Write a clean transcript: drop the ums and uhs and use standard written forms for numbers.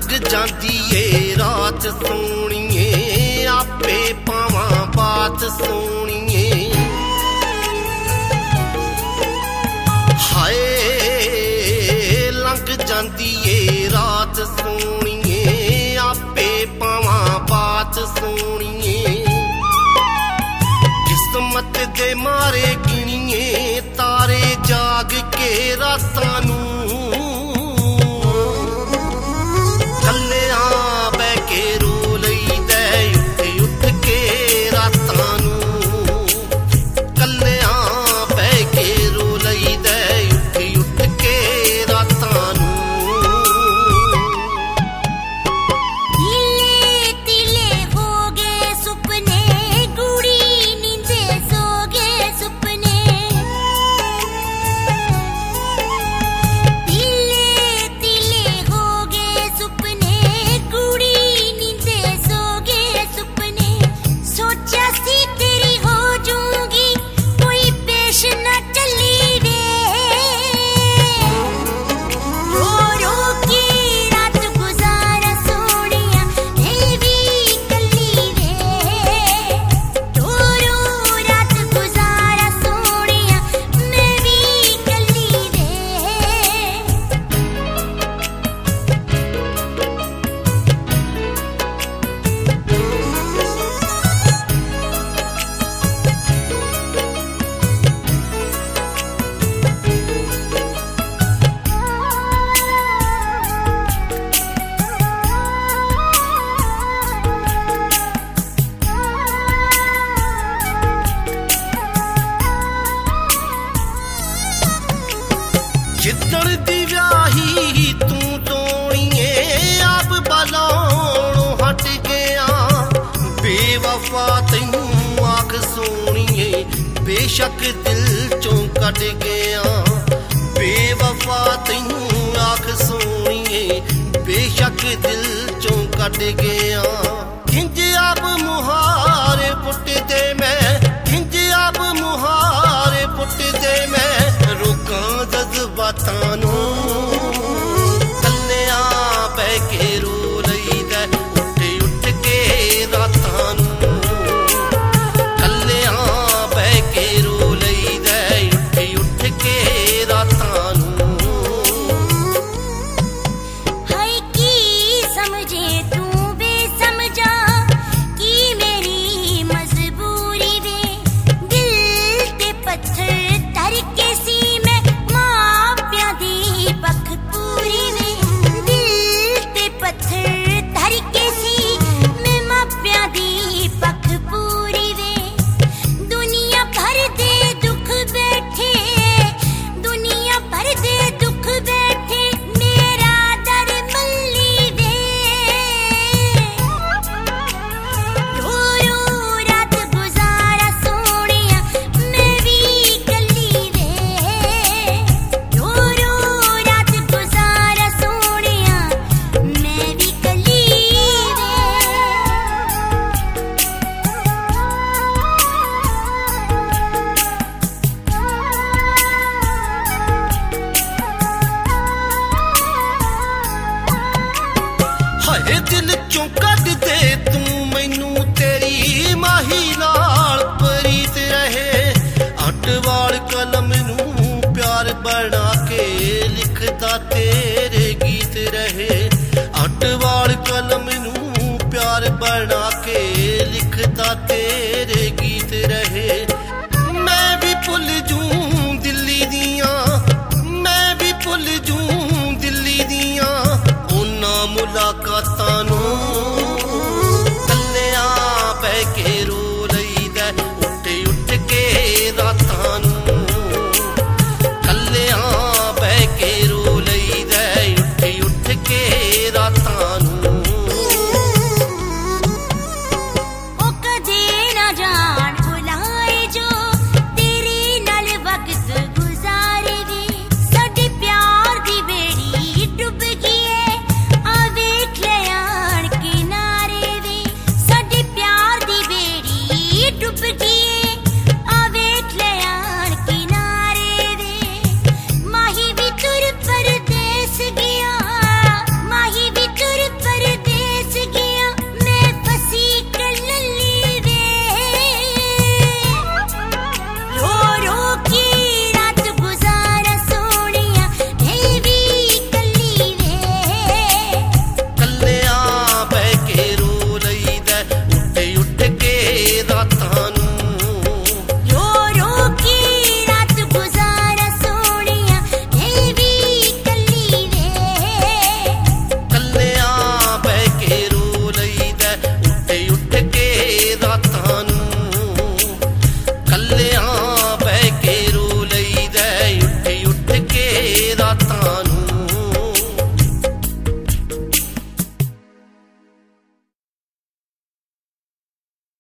लंघ जांदी ए रात सोणीए आपे पावां बात सोणीए हाय लंघ जांदी ए रात सोणीए आपे पावां बात सोणीए किस्मत दे मारे गिणीए तारे जाग के रातां नूं जिद्दण दी व्याही तू सोणीए आप बलाणों हट गया बेवफा तैनूं आख सोणीए बेशक दिल चों कट गया बेवफा तैनूं आख सोणीए बेशक दिल चों कट गया किंज आप मुहारे पुट दे मैं किंज आप मुहारे पुट दे मैं रोकां जज्बातां नूं कल्लियां बह के रो लईदा उठ उठ के रातां नूं कल्लियां बह के रो लईदा उठ उठ के रातां नूं हाय की समझे तू बेसमझा की मेरी मजबूरी वे दिल ते पत्थर धर के सी दिल चों कढ दे तू मैनू तेरी माही नाल प्रीत रहे अटवाल कलम नूं प्यार बना के लिखदा तेरे गीत रहे अटवाल कलम नूं प्यार बना के लिखदा तेरे गीत रहे मैं भी भुल जूं दिल्ली दियां मैं भी भुल जूं दिल्ली दियां उन्हां मुलाकातां नूं कल्लियां बह के रो लईदा उठ उठ के रात